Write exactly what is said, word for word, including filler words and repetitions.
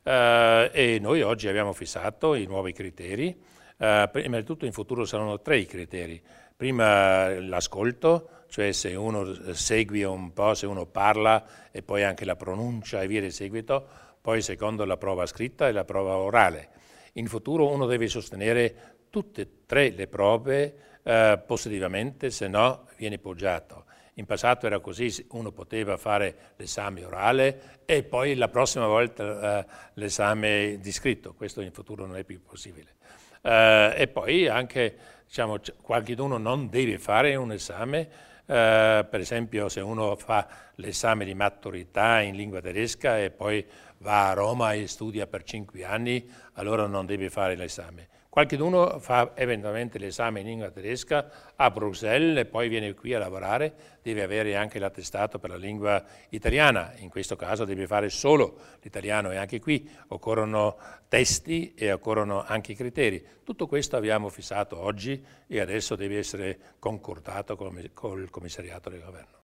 eh, e noi oggi abbiamo fissato i nuovi criteri. Eh, prima di tutto in futuro saranno tre i criteri. Prima l'ascolto, cioè se uno segue un po', se uno parla e poi anche la pronuncia e via di seguito, poi secondo la prova scritta e la prova orale. In futuro uno deve sostenere tutte e tre le prove eh, positivamente, se no viene poggiato. In passato era così, uno poteva fare l'esame orale e poi la prossima volta eh, l'esame di scritto, questo in futuro non è più possibile. Eh, e poi anche, diciamo, qualcuno non deve fare un esame, eh, per esempio se uno fa l'esame di maturità in lingua tedesca e poi va a Roma e studia per cinque anni, allora non deve fare l'esame. Qualcuno fa eventualmente l'esame in lingua tedesca a Bruxelles e poi viene qui a lavorare, deve avere anche l'attestato per la lingua italiana, in questo caso deve fare solo l'italiano e anche qui occorrono testi e occorrono anche criteri. Tutto questo abbiamo fissato oggi e adesso deve essere concordato col commissariato del governo.